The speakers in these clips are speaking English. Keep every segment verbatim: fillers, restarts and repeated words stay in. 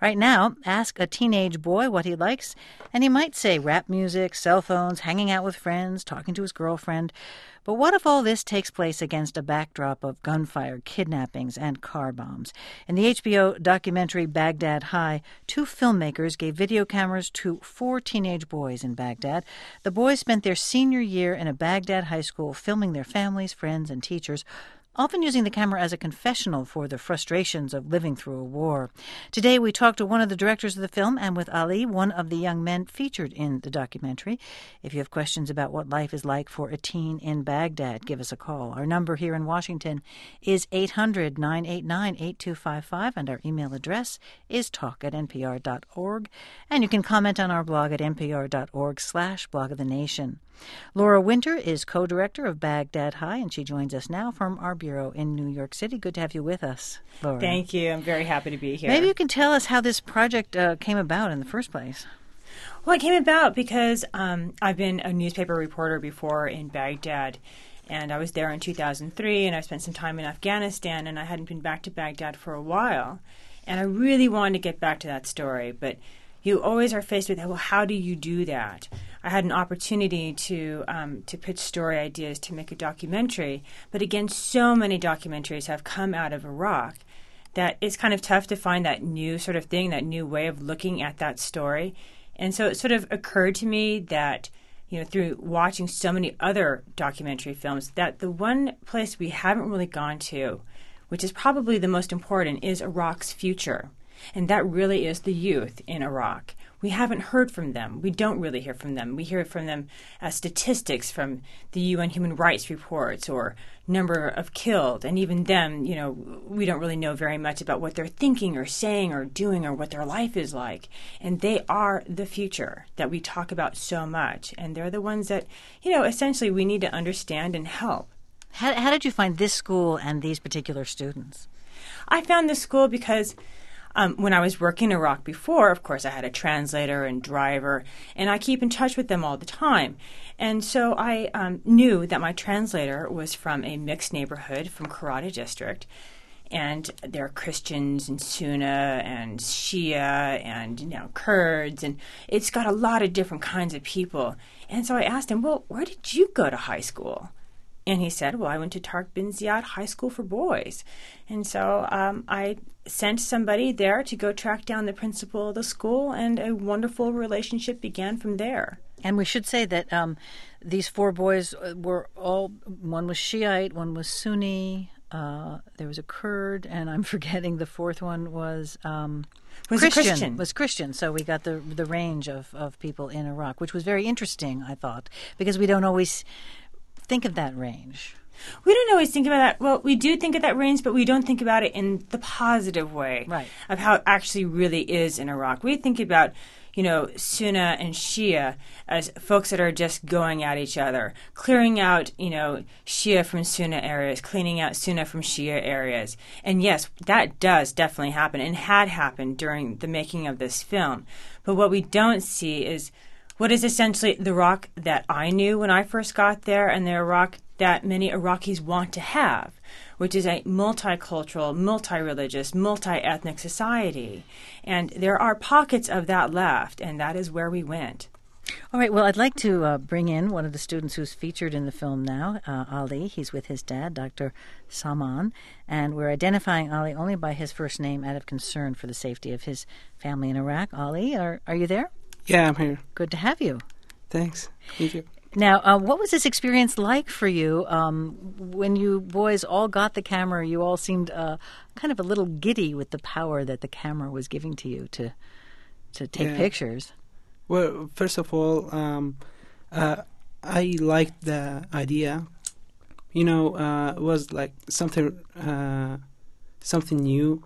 Right now, ask a teenage boy what he likes, and he might say rap music, cell phones, hanging out with friends, talking to his girlfriend. But what if all this takes place against a backdrop of gunfire, kidnappings, and car bombs? In the H B O documentary Baghdad High, two filmmakers gave video cameras to four teenage boys in Baghdad. The boys spent their senior year in a Baghdad high school filming their families, friends, and teachers, often using the camera as a confessional for the frustrations of living through a war. Today we talked to one of the directors of the film and with Ali, one of the young men featured in the documentary. If you have questions about what life is like for a teen in Baghdad, give us a call. Our number here in Washington is eight hundred, nine eight nine, eight two five five, and our email address is talk at npr dot org. And you can comment on our blog at npr.org slash blog of the nation. Laura Winter is co-director of Baghdad High, and she joins us now from our bureau in New York City. Good to have you with us, Laura. Thank you. I'm very happy to be here. Maybe you can tell us how this project uh, came about in the first place. Well, it came about because um, I've been a newspaper reporter before in Baghdad, and I was there in two thousand three, and I spent some time in Afghanistan, and I hadn't been back to Baghdad for a while. And I really wanted to get back to that story, but you always are faced with, well, how do you do that? I had an opportunity to um, to pitch story ideas to make a documentary, but again, so many documentaries have come out of Iraq that it's kind of tough to find that new sort of thing, that new way of looking at that story. And so it sort of occurred to me that, you know, through watching so many other documentary films, that the one place we haven't really gone to, which is probably the most important, is Iraq's future. And that really is the youth in Iraq. We haven't heard from them. We don't really hear from them. We hear from them as statistics from the U N Human Rights reports or number of killed. And even them, you know, we don't really know very much about what they're thinking or saying or doing or what their life is like. And they are the future that we talk about so much. And they're the ones that, you know, essentially we need to understand and help. How, how did you find this school and these particular students? I found this school because Um, when I was working in Iraq before, of course, I had a translator and driver, and I keep in touch with them all the time. And so I um, knew that my translator was from a mixed neighborhood from Karada District, and there are Christians and Sunni and Shia and, you know, Kurds, and it's got a lot of different kinds of people. And so I asked him, well, where did you go to high school? And he said, well, I went to Tariq bin Ziyad High School for Boys. And so um, I sent somebody there to go track down the principal of the school, and a wonderful relationship began from there. And we should say that um, these four boys were all, one was Shiite, one was Sunni, uh, there was a Kurd, and I'm forgetting the fourth one was... Um, was Christian, Christian. Was Christian. So we got the the range of, of people in Iraq, which was very interesting, I thought, because we don't always think of that range. We don't always think about that. Well, we do think of that range, but we don't think about it in the positive way right. of how it actually really is in Iraq. We think about, you know, Sunni and Shia as folks that are just going at each other, clearing out, you know, Shia from Sunni areas, cleaning out Sunni from Shia areas. And yes, that does definitely happen and had happened during the making of this film. But what we don't see is what is essentially the Iraq that I knew when I first got there, and the Iraq that many Iraqis want to have, which is a multicultural, multi-religious, multi-ethnic society. And there are pockets of that left, and that is where we went. All right, well, I'd like to uh, bring in one of the students who's featured in the film now, uh, Ali. He's with his dad, Doctor Salman, and we're identifying Ali only by his first name out of concern for the safety of his family in Iraq. Ali, are, are you there? Yeah, I'm here. Good to have you. Thanks. Thank you. Now, uh, what was this experience like for you um, when you boys all got the camera? You all seemed uh, kind of a little giddy with the power that the camera was giving to you to to take yeah. pictures. Well, first of all, um, uh, I liked the idea. You know, uh, it was like something uh, something new,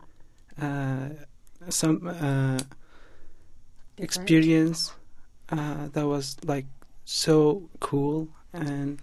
uh, some uh, experience uh, that was like so cool. And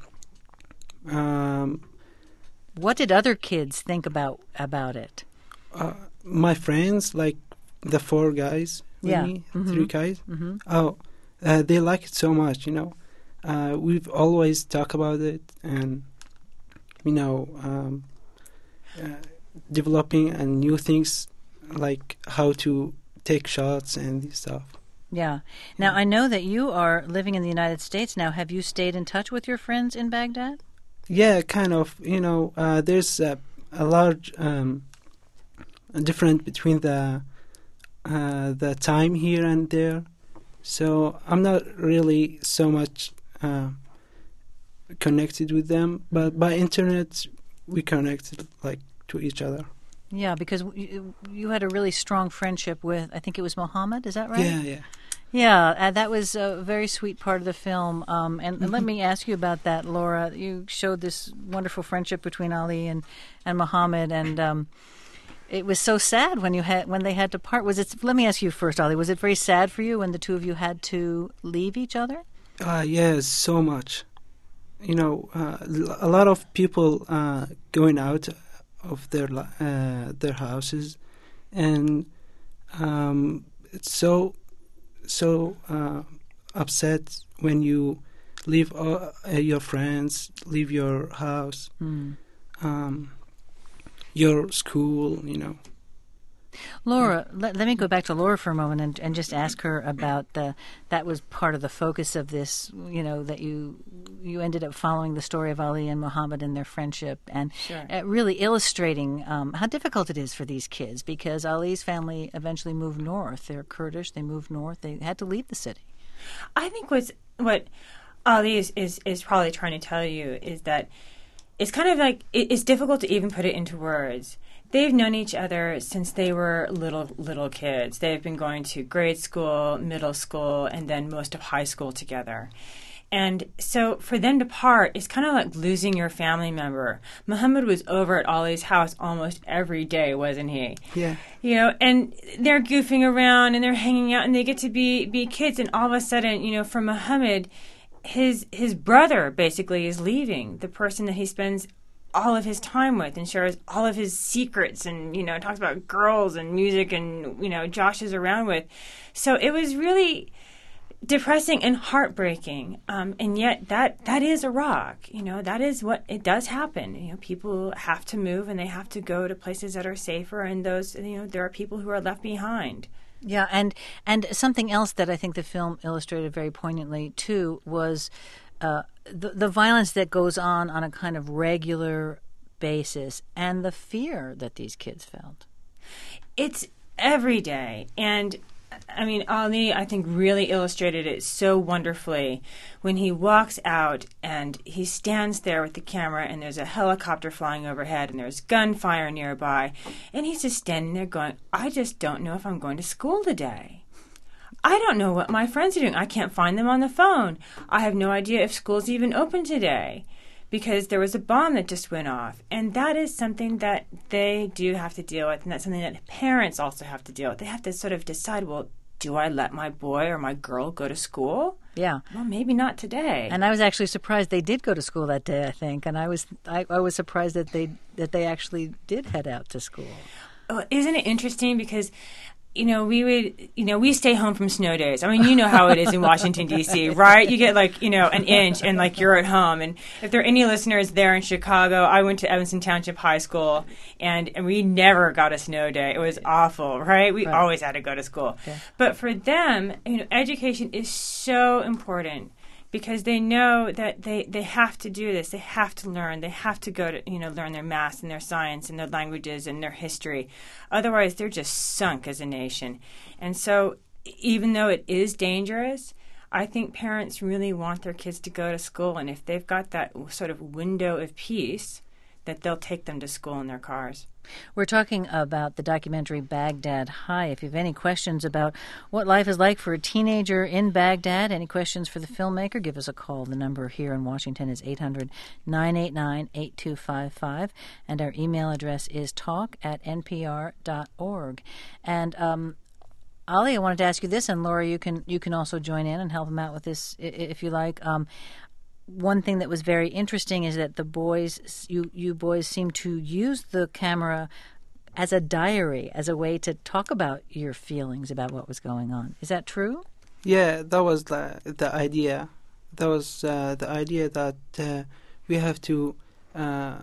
um, what did other kids think about about it? Uh, my friends, like the four guys, with yeah, me, mm-hmm. three guys. Mm-hmm. Oh, uh, they like it so much. You know, uh, we've always talked about it, and you know, um, uh, developing and new things like how to take shots and stuff. Yeah. Now, I know that you are living in the United States now. Have you stayed in touch with your friends in Baghdad? Yeah, kind of. You know, uh, there's a, a large um, difference between the uh, the time here and there. So I'm not really so much uh, connected with them, but by internet we connected like to each other. Yeah, because you, you had a really strong friendship with, I think it was Mohammed, is that right? Yeah, yeah. Yeah, uh, that was a very sweet part of the film. Um, and, and let me ask you about that, Laura. You showed this wonderful friendship between Ali and, and Mohammed, and um, it was so sad when you had when they had to part. Was it? Let me ask you first, Ali. Was it very sad for you when the two of you had to leave each other? Uh, yes, so much. You know, uh, a lot of people uh, going out of their uh, their houses, and um, it's so so uh, upset when you leave uh, your friends, leave your house, Mm. um, your school. You know. Laura, let, let me go back to Laura for a moment and, and just ask her about the, that was part of the focus of this, you know, that you you ended up following the story of Ali and Muhammad and their friendship and Sure. uh, really illustrating um, how difficult it is for these kids because Ali's family eventually moved north. They're Kurdish. They moved north. They had to leave the city. I think what's, what Ali is, is, is probably trying to tell you is that it's kind of like, it, it's difficult to even put it into words. They've known each other since they were little little kids. They've been going to grade school, middle school, and then most of high school together. And so for them to part, it's kind of like losing your family member. Muhammad was over at Ali's house almost every day, wasn't he? Yeah. You know, and they're goofing around and they're hanging out and they get to be, be kids. And all of a sudden, you know, for Muhammad, his his brother basically is leaving, the person that he spends all of his time with and shares all of his secrets and, you know, talks about girls and music and, you know, Josh is around with. So it was really depressing and heartbreaking. Um, and yet that, that is Iraq. You know, that is what, it does happen. You know, people have to move and they have to go to places that are safer and those, you know, there are people who are left behind. Yeah, and and something else that I think the film illustrated very poignantly, too, was uh, the, the violence that goes on on a kind of regular basis and the fear that these kids felt. It's every day. And, I mean, Ali, I think, really illustrated it so wonderfully when he walks out and he stands there with the camera and there's a helicopter flying overhead and there's gunfire nearby. And he's just standing there going, I just don't know if I'm going to school today. I don't know what my friends are doing. I can't find them on the phone. I have no idea if school's even open today because there was a bomb that just went off. And that is something that they do have to deal with, and that's something that parents also have to deal with. They have to sort of decide, well, do I let my boy or my girl go to school? Yeah. Well, maybe not today. And I was actually surprised they did go to school that day, I think. And I was I, I was surprised that they that they actually did head out to school. Oh, isn't it interesting? Because, you know, we would, you know, we stay home from snow days. I mean, you know how it is in Washington, D C, right? You get like, you know, an inch and like you're at home. And if there are any listeners there in Chicago, I went to Evanston Township High School and, and we never got a snow day. It was awful, right? We Right. always had to go to school. Okay. But for them, you know, education is so important because they know that they, they have to do this. They have to learn. They have to go to, you know, learn their math and their science and their languages and their history. Otherwise, they're just sunk as a nation. And so even though it is dangerous, I think parents really want their kids to go to school. And if they've got that sort of window of peace, that they'll take them to school in their cars. We're talking about the documentary Baghdad High. If you have any questions about what life is like for a teenager in Baghdad, any questions for the filmmaker, give us a call. The number here in Washington is eight hundred, nine eight nine, eight two five five, and our email address is talk at n p r dot org. And um, Ali, I wanted to ask you this, and Laura, you can you can also join in and help him out with this i- if you like. Um, One thing that was very interesting is that the boys, you you boys, seem to use the camera as a diary, as a way to talk about your feelings about what was going on. Is that true? Yeah, that was the the idea. That was uh, the idea that uh, we have to uh,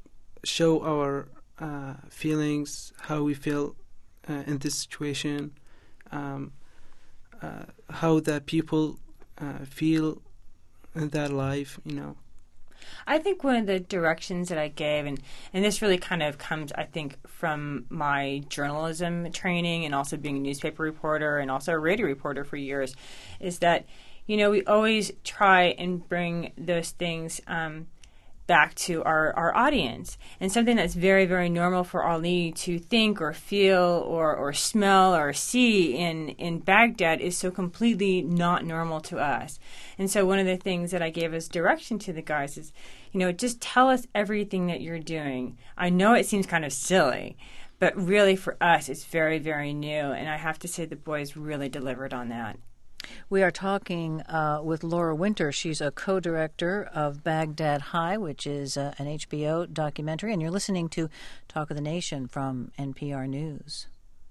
show our uh, feelings, how we feel uh, in this situation, um, uh, how the people uh, feel in their life, you know. I think one of the directions that I gave, and, and this really kind of comes, I think, from my journalism training and also being a newspaper reporter and also a radio reporter for years, is that, you know, we always try and bring those things um, back to our, our audience. And something that's very, very normal for Ali to think or feel or, or smell or see in, in Baghdad is so completely not normal to us. And so one of the things that I gave as direction to the guys is, you know, just tell us everything that you're doing. I know it seems kind of silly, but really for us it's very, very new. And I have to say the boys really delivered on that. We are talking uh, with Laura Winter. She's a co-director of Baghdad High, which is uh, an H B O documentary, and you're listening to Talk of the Nation from N P R News.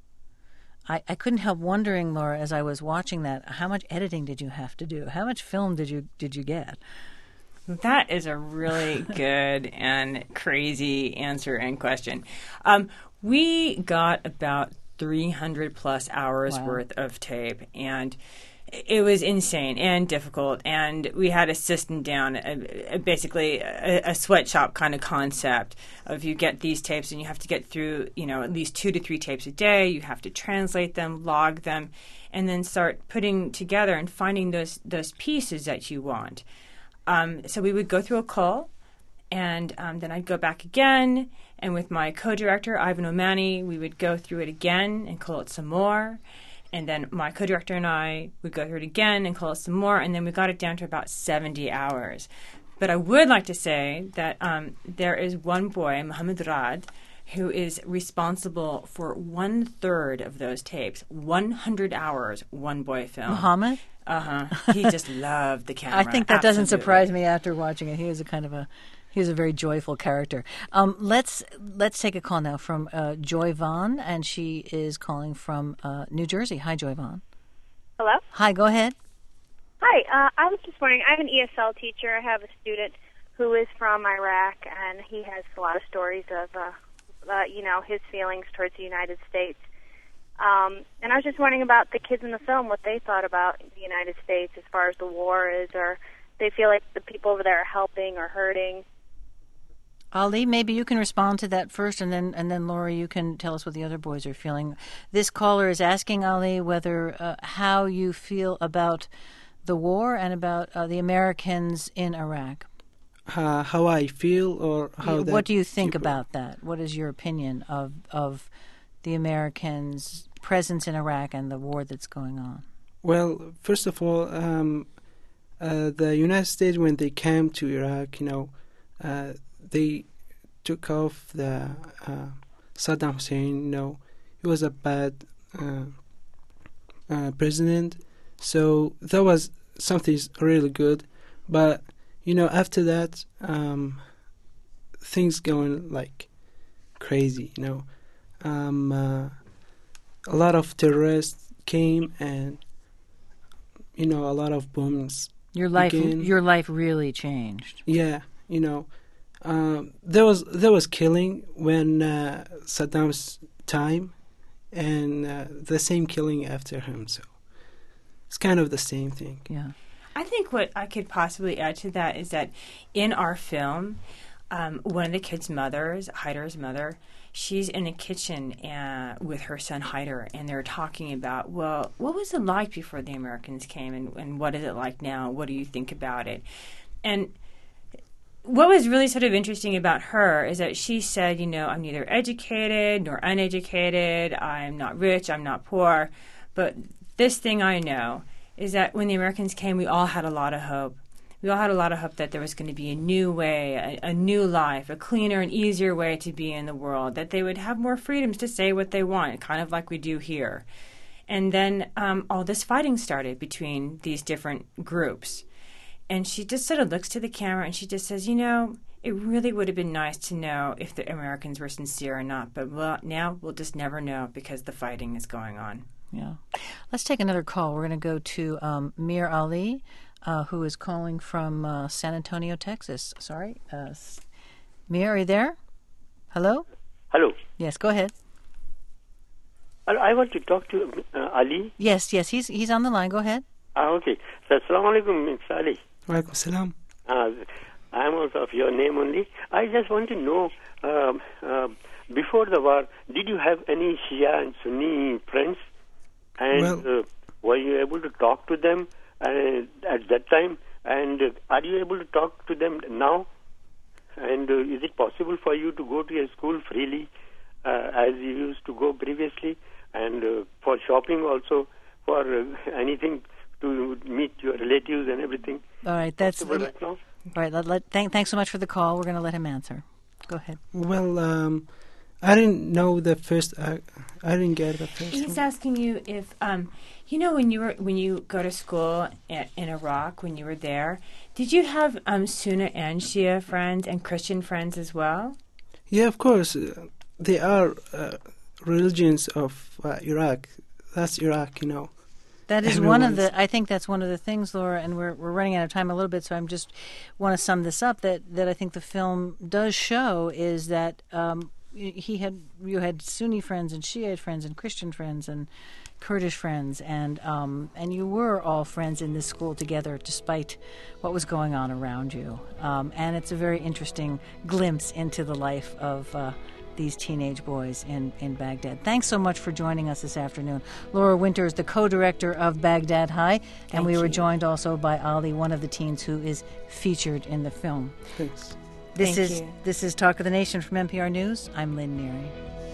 I, I couldn't help wondering, Laura, as I was watching that, how much editing did you have to do? How much film did you did you get? That is a really good and crazy answer and question. Um, we got about three hundred plus hours Wow. worth of tape, and it was insane and difficult, and we had a system down, a, a, basically a, a sweatshop kind of concept of you get these tapes and you have to get through, you know, at least two to three tapes a day. You have to translate them, log them, and then start putting together and finding those those pieces that you want. Um, so we would go through a call, and um, then I'd go back again, and with my co-director, Ivan Omani, we would go through it again and call it some more. And then my co-director and I would go through it again and call it some more, and then we got it down to about seventy hours. But I would like to say that um, there is one boy, Mohammed Rad, who is responsible for one-third of those tapes. one hundred hours, one boy film. Muhammad? Uh-huh. He just loved the camera. I think that doesn't Absolutely. surprise me after watching it. He was a kind of a he was a very joyful character. Um, let's let's take a call now from uh, Joy Vaughn, and she is calling from uh, New Jersey. Hi, Joy Vaughn. Hello? Hi, go ahead. Hi, uh, I was just wondering, I'm an E S L teacher. I have a student who is from Iraq, and he has a lot of stories of, uh, uh, you know, his feelings towards the United States. Um, and I was just wondering about the kids in the film, what they thought about the United States as far as the war is, or they feel like the people over there are helping or hurting. Ali, maybe you can respond to that first, and then and then Laura, you can tell us what the other boys are feeling. This caller is asking Ali whether uh, how you feel about the war and about uh, the Americans in Iraq. Uh, how I feel, or how what that do you think people- about that? What is your opinion of of the Americans' presence in Iraq and the war that's going on? Well, first of all, um, uh, the United States, when they came to Iraq, you know, uh, they took off the uh, Saddam Hussein. You know, he was a bad uh, uh, president, so that was something really good. But you know, after that, um, things going like crazy. You know, um, uh, a lot of terrorists came, and you know, a lot of bombs. Your life, Again. your life really changed. Yeah, you know, um, there was there was killing when uh, Saddam's time, and uh, the same killing after him. So it's kind of the same thing. Yeah. I think what I could possibly add to that is that in our film, um, one of the kids' mothers, Hyder's mother, she's in a kitchen uh, with her son Hyder, and they're talking about, well, what was it like before the Americans came, and, and what is it like now? What do you think about it? And what was really sort of interesting about her is that she said, you know, I'm neither educated nor uneducated. I'm not rich. I'm not poor. But this thing I know is that when the Americans came, we all had a lot of hope. We all had a lot of hope that there was going to be a new way, a, a new life, a cleaner and easier way to be in the world, that they would have more freedoms to say what they want, kind of like we do here. And then um, all this fighting started between these different groups. And she just sort of looks to the camera and she just says, you know, it really would have been nice to know if the Americans were sincere or not. But well, now we'll just never know because the fighting is going on. Yeah. Let's take another call. We're going to go to um, Mir Ali, uh, who is calling from uh, San Antonio, Texas. Sorry. Uh, Mir, are you there? Hello? Hello. Yes, go ahead. I I want to talk to uh, Ali. Yes, yes, he's he's on the line. Go ahead. Ah, okay. So, Assalamu alaikum, Mister Ali. Walaikum salam. Uh, I am also of your name only. I just want to know, um, uh, before the war, did you have any Shia and Sunni friends? And Well- uh, were you able to talk to them uh, at that time? And uh, are you able to talk to them now? And uh, is it possible for you to go to your school freely uh, as you used to go previously? And uh, for shopping also, for uh, anything to meet your relatives and everything? All right, that's Possible all right now? right. Let, let, thank, thanks so much for the call. We're going to let him answer. Go ahead. Well, um, I didn't know the first. Uh, I didn't get the first. He's one. asking you if, um, you know, when you were when you go to school in, in Iraq, when you were there, did you have um, Sunni and Shia friends and Christian friends as well? Yeah, of course. Uh, they are uh, religions of uh, Iraq. That's Iraq, you know. That is one of Everyone's- the. I think that's one of the things, Laura, and we're we're running out of time a little bit, so I'm just want to sum this up. That that I think the film does show is that um, y- he had you had Sunni friends and Shiite friends and Christian friends and Kurdish friends, and um, and you were all friends in this school together, despite what was going on around you. Um, and it's a very interesting glimpse into the life of. Uh, these teenage boys in, in Baghdad. Thanks so much for joining us this afternoon. Laura Winter is the co-director of Baghdad High, and Thank we were you. joined also by Ali, one of the teens who is featured in the film. Thanks. This Thank is you. this is Talk of the Nation from N P R News. I'm Lynn Neary.